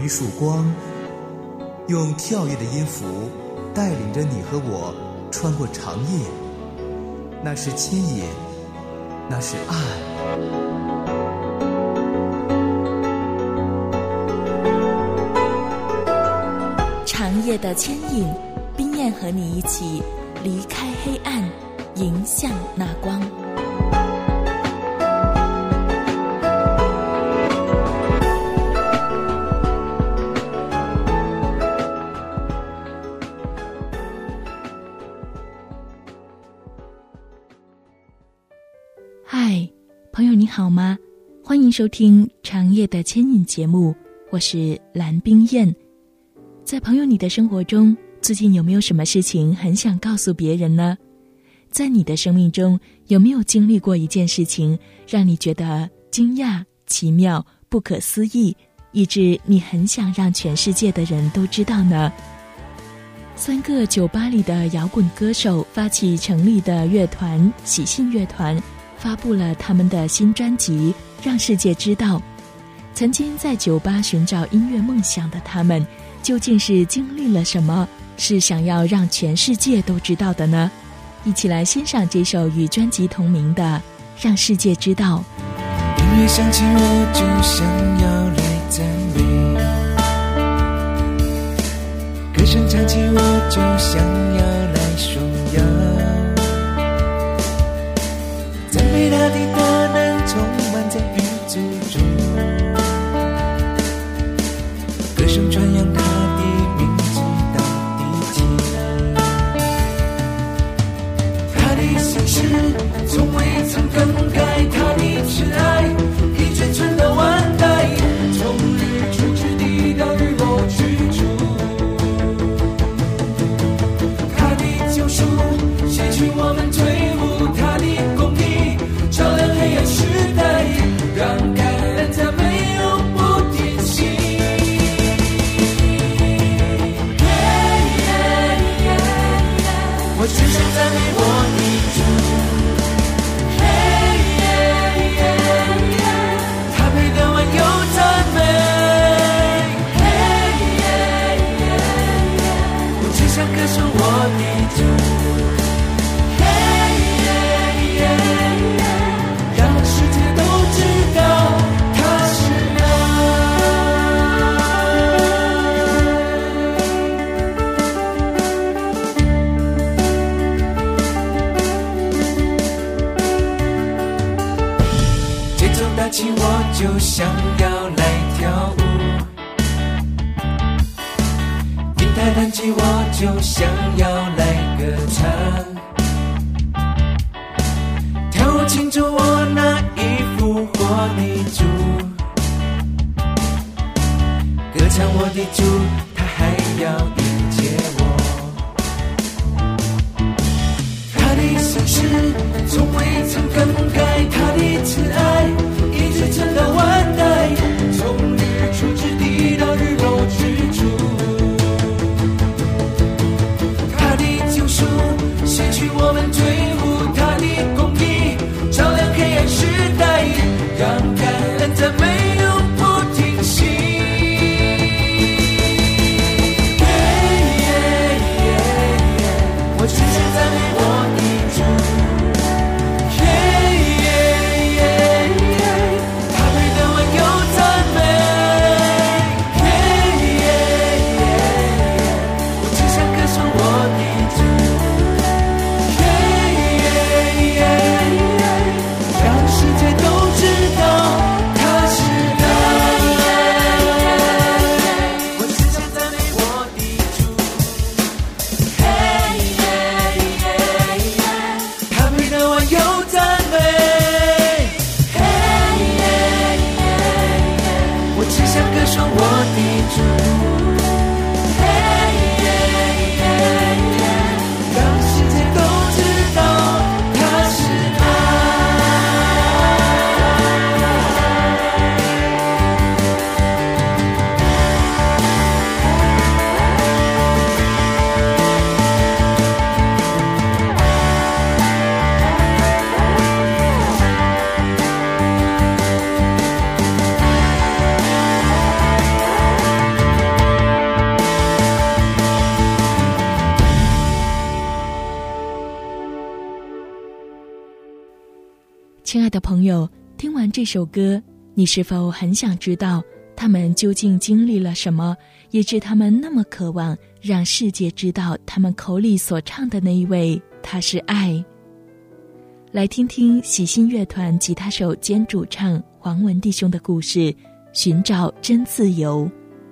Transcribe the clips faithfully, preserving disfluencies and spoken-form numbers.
一束光，用跳跃的音符带领着你和我穿过长夜。那是牵引，那是爱。 长夜的牵引，冰燕和你一起离开黑暗，迎向那光。嗨，朋友你好吗？欢迎收听长夜的牵引节目，我是蓝冰燕。在朋友你的生活中，最近有没有什么事情很想告诉别人呢？在你的生命中，有没有经历过一件事情，让你觉得惊讶、奇妙、不可思议，以致你很想让全世界的人都知道呢？三个酒吧里的摇滚歌手发起成立的乐团喜信乐团，发布了他们的新专辑《让世界知道》。曾经在酒吧寻找音乐梦想的他们，究竟是经历了什么，是想要让全世界都知道的呢？一起来欣赏这首与专辑同名的《让世界知道》。 音乐响起，我就想要来赞美；歌声唱起，我就想要来颂扬。赞美大地大能充满在宇宙中，歌声传扬他的名字到地极。他的心事从未曾更改，他的慈爱一直传到万代，从日出之地到日落之处。他的救赎洗去我们罪恶，他的公义照亮黑暗时代，让感恩赞美永不停息。我只想赞美我的主，他配得万有赞美。我只想歌颂我的主，让世界都知道他是爱。节奏打起，我就想要来跳舞；吉他弹起，我就想要来歌唱。跳舞庆祝我那一复活的主，歌唱我的主，他还要迎接我。他的心事从未曾更改，他的慈爱一直传到万代，从日出之地到日落之处。他的救赎洗去我们罪恶，他的公义照亮黑暗时代，让感恩赞美永不停息。 亲爱的朋友，听完这首歌，你是否很想知道他们究竟经历了什么，以致他们那么渴望让世界知道他们口里所唱的那一位，他是爱。来听听喜信乐团吉他手兼主唱黄文弟兄的故事，寻找真自由。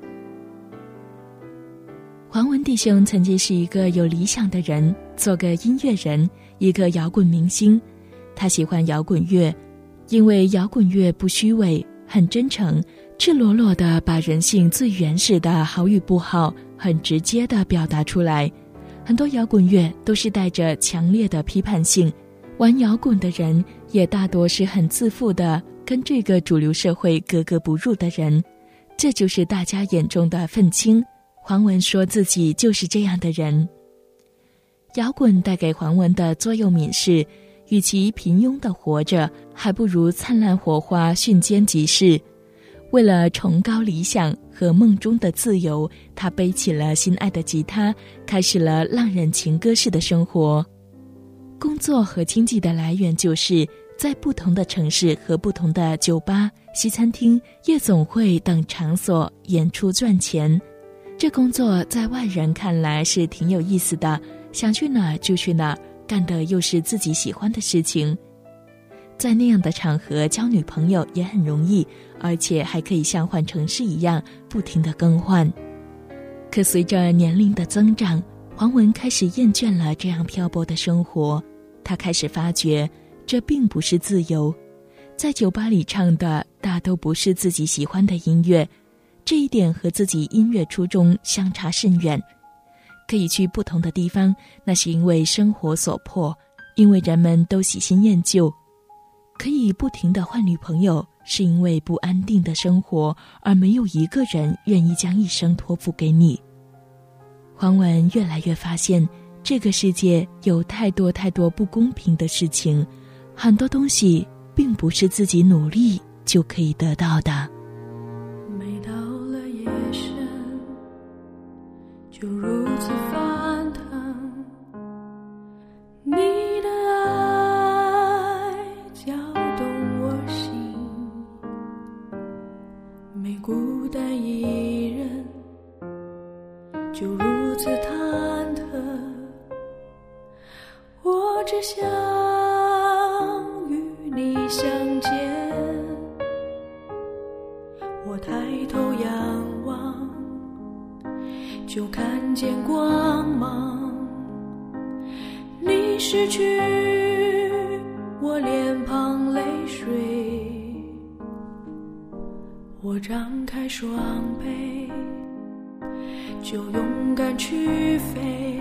黄文弟兄曾经是一个有理想的人，做个音乐人，一个摇滚明星。他喜欢摇滚乐，因为摇滚乐不虚伪，很真诚，赤裸裸地把人性最原始的好与不好很直接地表达出来。很多摇滚乐都是带着强烈的批判性，玩摇滚的人也大多是很自负的，跟这个主流社会格格不入的人，这就是大家眼中的愤青。黄文说自己就是这样的人。摇滚带给黄文的座右铭是，与其平庸地活着，还不如灿烂火花瞬间即逝。为了崇高理想和梦中的自由，他背起了心爱的吉他，开始了浪人情歌式的生活。工作和经济的来源就是在不同的城市和不同的酒吧、西餐厅、夜总会等场所演出赚钱。这工作在外人看来是挺有意思的，想去哪儿就去哪儿，干的又是自己喜欢的事情。在那样的场合交女朋友也很容易，而且还可以像换城市一样不停地更换。可随着年龄的增长，黄文开始厌倦了这样漂泊的生活，他开始发觉这并不是自由。在酒吧里唱的大都不是自己喜欢的音乐，这一点和自己音乐初衷相差甚远。可以去不同的地方，那是因为生活所迫，因为人们都喜新厌旧。可以不停地换女朋友，是因为不安定的生活，而没有一个人愿意将一生托付给你。黄文越来越发现，这个世界有太多太多不公平的事情，很多东西并不是自己努力就可以得到的。 每到了夜深，就如此翻腾，你的爱搅动我心，每孤单一人，就如此忐忑。我只想与你相见，我抬头仰望，就看见光芒。你失去我脸庞泪水，我张开双臂，就勇敢去飞。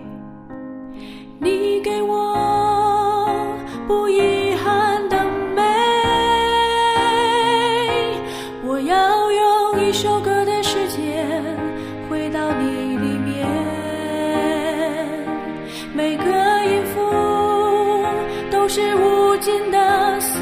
你给我不遗憾的美，我要用一首歌的时间回到你里面，每个音符都是无尽的思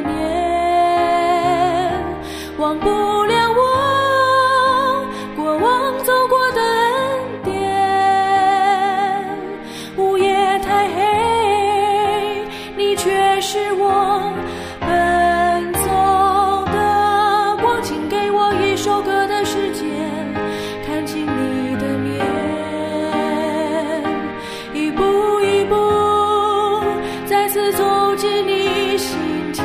念，忘不了我过往走过的恩典。午夜太黑，你却是我奔走的光，请给我一首歌的时间，看清你的面，一步一步再次走进你心田，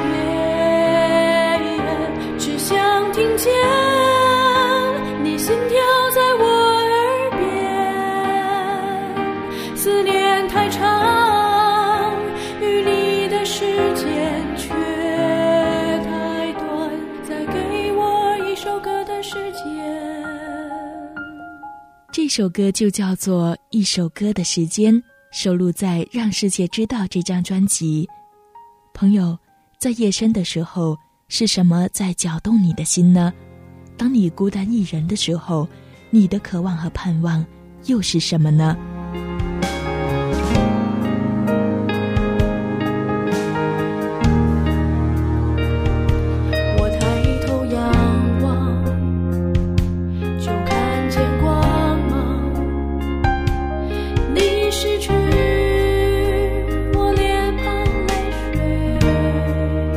只想听见你心跳在我耳边。思念太长，与你的时间却太短，再给我一首歌的时间。 这首歌就叫做《一首歌的时间》，收录在《让世界知道》这张专辑。朋友，在夜深的时候，是什么在搅动你的心呢？当你孤单一人的时候，你的渴望和盼望又是什么呢？ 我抬头仰望，就看见光芒。你失去我脸庞泪水，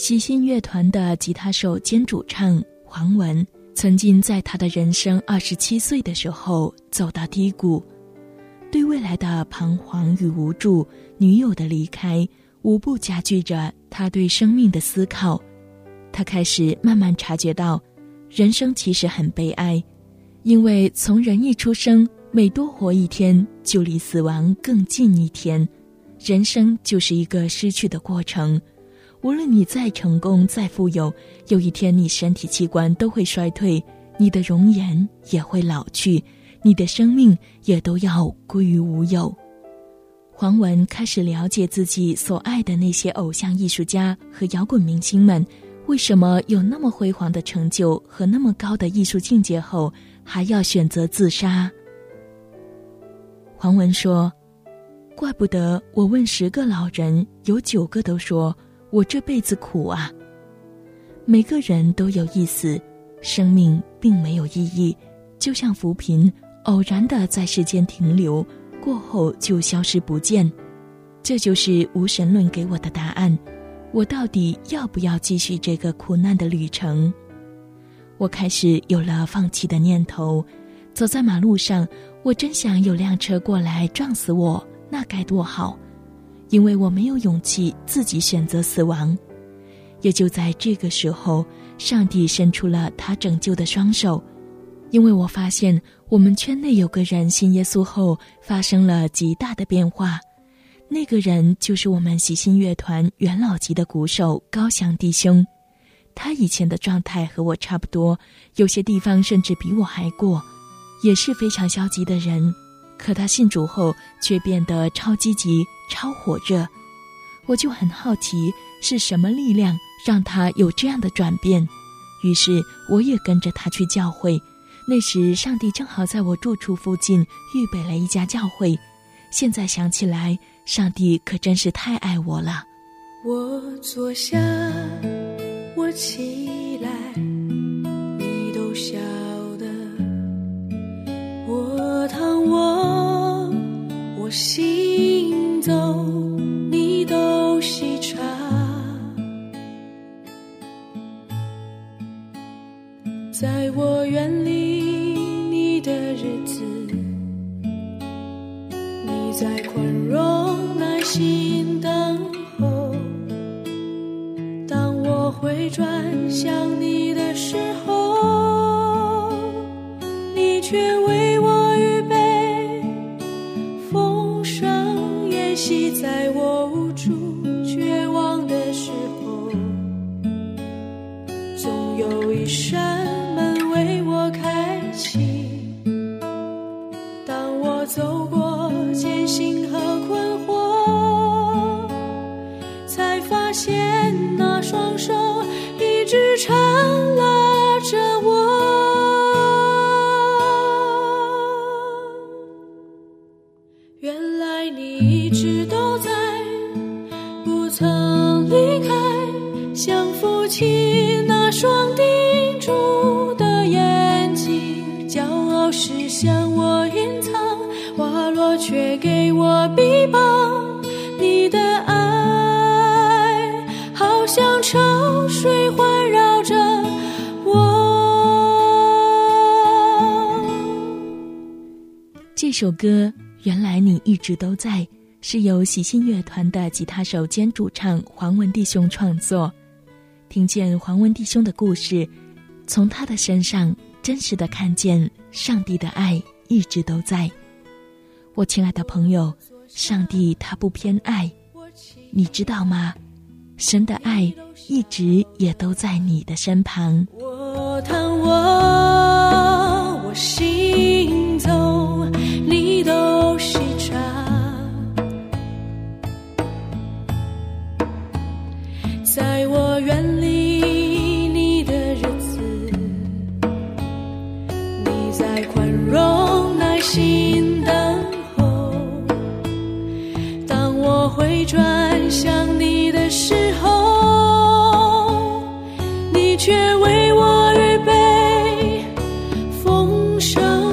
喜信乐团的吉他手兼主唱黄文，曾经在他的人生二十七岁的时候走到低谷，对未来的彷徨与无助，女友的离开无不加剧着他对生命的思考。他开始慢慢察觉到，人生其实很悲哀，因为从人一出生，每多活一天，就离死亡更近一天。人生就是一个失去的过程，无论你再成功再富有，有一天你身体器官都会衰退，你的容颜也会老去，你的生命也都要归于无有。黄文开始了解自己所爱的那些偶像艺术家和摇滚明星们为什么有那么辉煌的成就和那么高的艺术境界后，还要选择自杀。黄文说，怪不得我问十个老人，有九个都说我这辈子苦啊。每个人都有一死，生命并没有意义，就像浮萍偶然地在世间停留，过后就消失不见。这就是无神论给我的答案，我到底要不要继续这个苦难的旅程？我开始有了放弃的念头，走在马路上，我真想有辆车过来撞死我，那该多好，因为我没有勇气自己选择死亡。也就在这个时候，上帝伸出了他拯救的双手，因为我发现我们圈内有个人信耶稣后发生了极大的变化，那个人就是我们喜信乐团元老级的鼓手高翔弟兄。他以前的状态和我差不多，有些地方甚至比我还过，也是非常消极的人，可他信主后却变得超积极超火热。我就很好奇是什么力量让他有这样的转变，于是我也跟着他去教会。那时上帝正好在我住处附近预备了一家教会，现在想起来，上帝可真是太爱我了。 我坐下，我起来，你都晓得。我躺卧，我行走，你都细察。在我远离你的日子，你在宽容耐心等候。当我回转向你的时候，你却为我预备丰盛宴席。在我无助绝望的时候，总有一扇门为我开启。当我走过艰辛和困惑，才发现那双手一直缠拉着我。原来你一直都在，不曾离开，像父亲那双叮嘱的眼睛，骄傲是向我隐藏，滑落却给我臂膀。你的爱好像潮水环绕着我。 这首歌原来你一直都在，是由喜信乐团的吉他手兼主唱黄文弟兄创作。听见黄文弟兄的故事，从他的身上真实的看见上帝的爱一直都在。我亲爱的朋友，上帝他不偏爱，你知道吗？神的爱一直也都在你的身旁。 我躺卧，我行走，你都细察。在我远离你的日子，你在宽容耐心等候。当我回转向你的时候，你却为我预备丰盛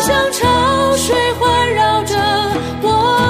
像潮水环绕着我。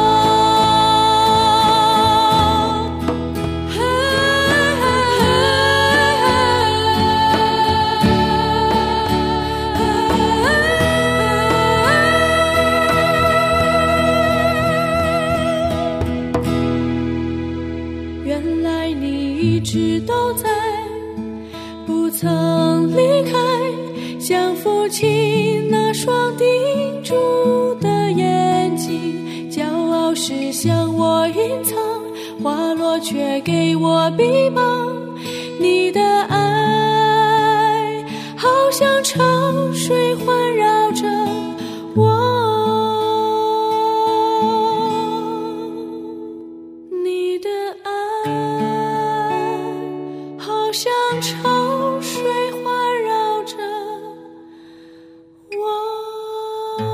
原来你一直都在，不曾离开，像父亲那双定住的眼睛，骄傲是向我隐藏，花落却给我庇芒。你的爱好像潮水环绕着我，你的爱好像潮水环绕着我。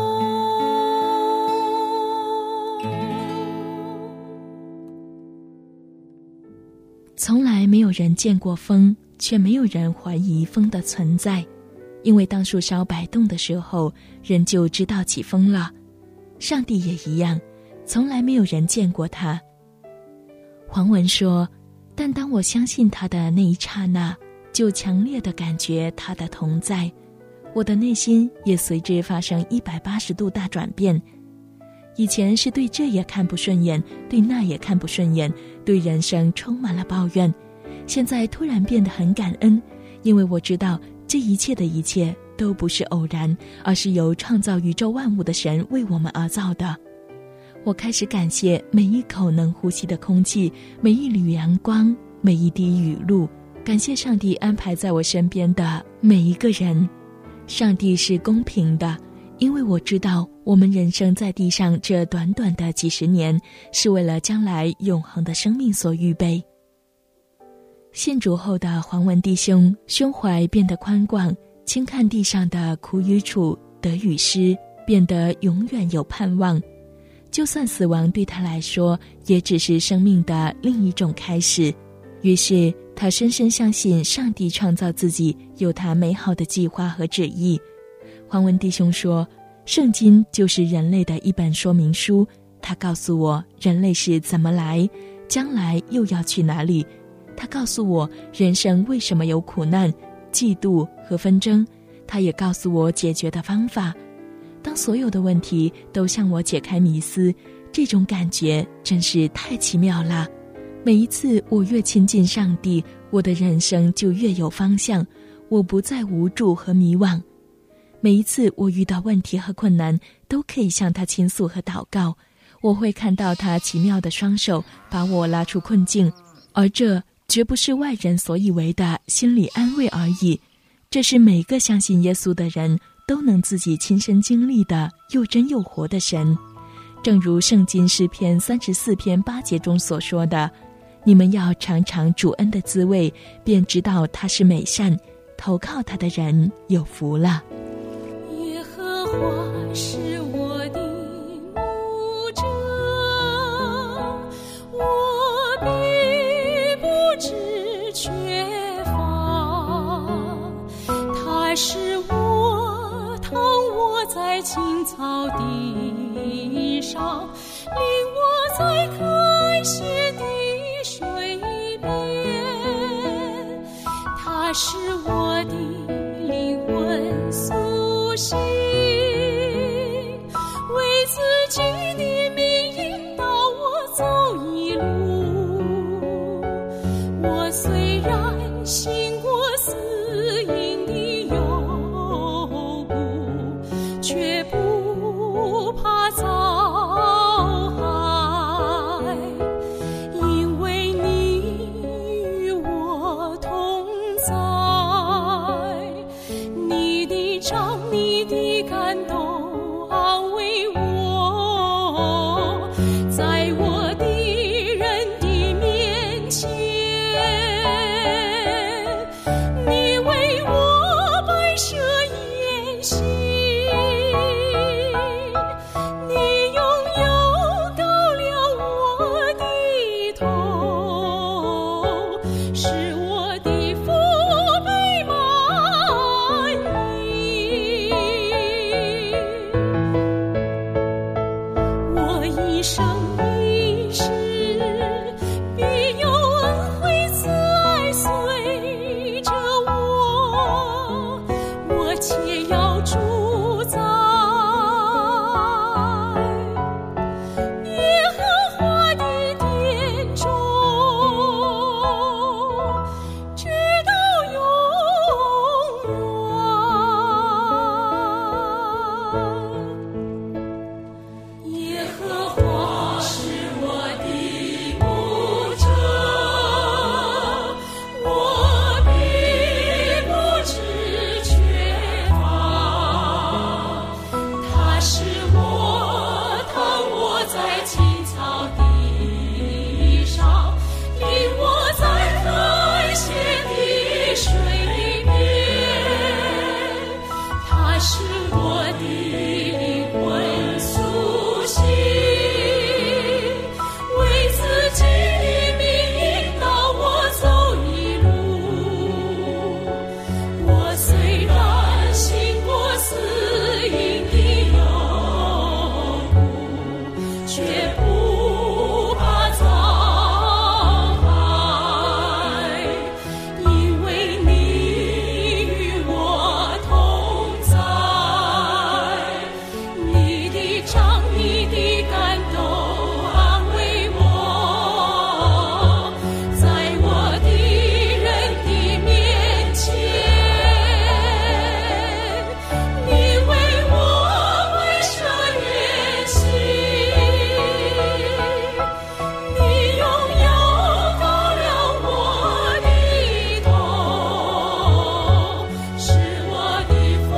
从来没有人见过风，却没有人怀疑风的存在，因为当树梢摆动的时候，人就知道起风了。上帝也一样，从来没有人见过他。黄文说，但当我相信他的那一刹那，就强烈地感觉他的同在，我的内心也随之发生一百八十度大转变。以前是对这也看不顺眼，对那也看不顺眼，对人生充满了抱怨，现在突然变得很感恩，因为我知道这一切的一切都不是偶然，而是由创造宇宙万物的神为我们而造的。我开始感谢每一口能呼吸的空气，每一缕阳光，每一滴雨露，感谢上帝安排在我身边的每一个人。上帝是公平的，因为我知道我们人生在地上这短短的几十年，是为了将来永恒的生命所预备。信主后的黄文弟兄胸怀变得宽广，轻看地上的苦与楚得与失，变得永远有盼望。就算死亡对他来说也只是生命的另一种开始，于是他深深相信上帝创造自己有他美好的计划和旨意。黄文弟兄说，圣经就是人类的一本说明书，他告诉我人类是怎么来，将来又要去哪里。他告诉我人生为什么有苦难、嫉妒和纷争，他也告诉我解决的方法。当所有的问题都向我解开迷思，这种感觉真是太奇妙了。每一次我越亲近上帝，我的人生就越有方向，我不再无助和迷惘。每一次我遇到问题和困难，都可以向他倾诉和祷告，我会看到他奇妙的双手把我拉出困境，而这绝不是外人所以为的心理安慰而已，这是每个相信耶稣的人都能自己亲身经历的又真又活的神。正如圣经诗篇三十四篇八节中所说的，你们要尝尝主恩的滋味，便知道他是美善，投靠他的人有福了。 耶和华是我的牧者，我必不致缺乏，他是我躺卧在青草地上，领我在开阔的水边，他是我的灵魂苏醒，为自己的名引导我走一路。我虽然行过死荫的幽谷，却不怕遭害，因为你与我同在。 生一世，必有恩惠慈爱随着我，我且要住在耶和华的殿中，直到永远。耶和华是我的牧者，我必不致缺乏。他使我躺卧在青草地上，领我在可咸的水边。他使我的灵魂苏醒，为自己的名引导我走一路。我虽然行过死荫的幽谷，却不怕遭害，因为你与我同在。你的杖，你的竿都安慰我，在我敌人的面前，你为我摆设筵席，你用油膏了我的头，使我的福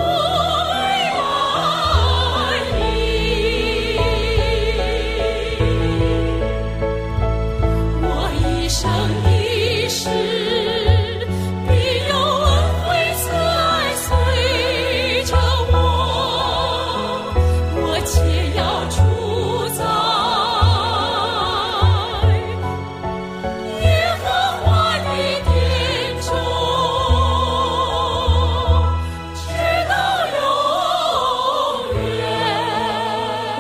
爱你。我一生一世，必有恩惠慈爱随着我，我且要住在耶和华的殿中，直到永远。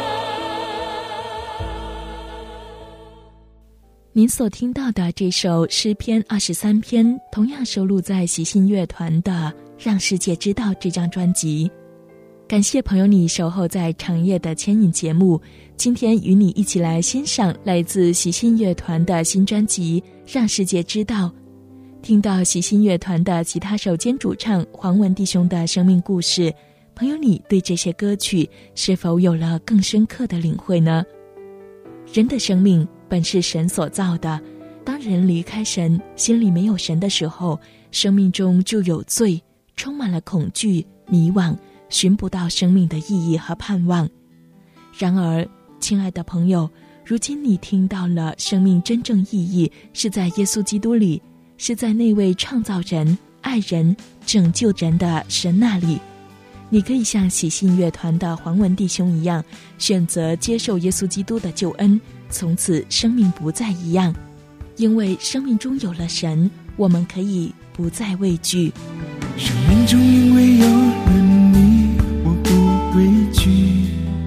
您所听到的这首诗篇二十三篇，同样收录在喜信乐团的《让世界知道》这张专辑。感谢朋友你守候在长夜的牵引节目，今天与你一起来欣赏来自喜信乐团的新专辑《让世界知道》。听到喜信乐团的吉他手兼主唱黄文弟兄的生命故事，朋友你对这些歌曲是否有了更深刻的领会呢？人的生命本是神所造的，当人离开神，心里没有神的时候，生命中就有罪，充满了恐惧、迷惘，寻不到生命的意义和盼望。然而，亲爱的朋友，如今你听到了生命真正意义是在耶稣基督里，是在那位创造人、爱人、拯救人的神那里。你可以像喜信乐团的黄文弟兄一样，选择接受耶稣基督的救恩，从此生命不再一样。因为生命中有了神，我们可以不再畏惧。 生命中因为有了你，我不畏惧。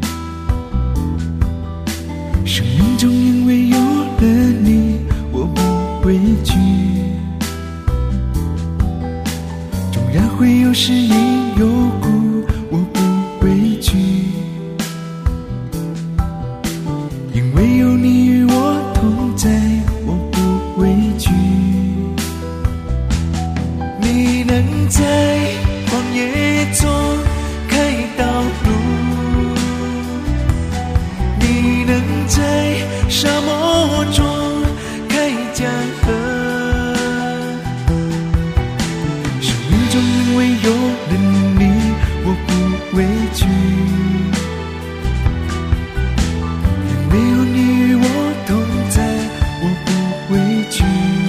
生命中因为有了你，我不畏惧。纵然会有失意有苦，我不畏惧，因为有你与我同在，我不畏惧。你能在旷野中开道路，你能在沙漠中开江河。生命中因为有了你，我不畏惧，因为有你与我同在，我不畏惧。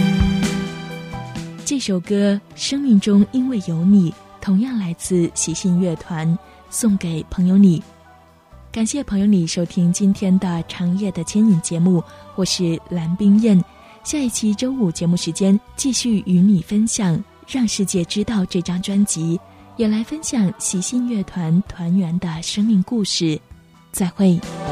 这首歌《生命中因为有你》同样来自喜信乐团，送给朋友你。感谢朋友你收听今天的长夜的牵引节目，我是蓝冰燕。下一期周五节目时间继续与你分享《让世界知道》这张专辑，也来分享喜信乐团团员的生命故事。再会。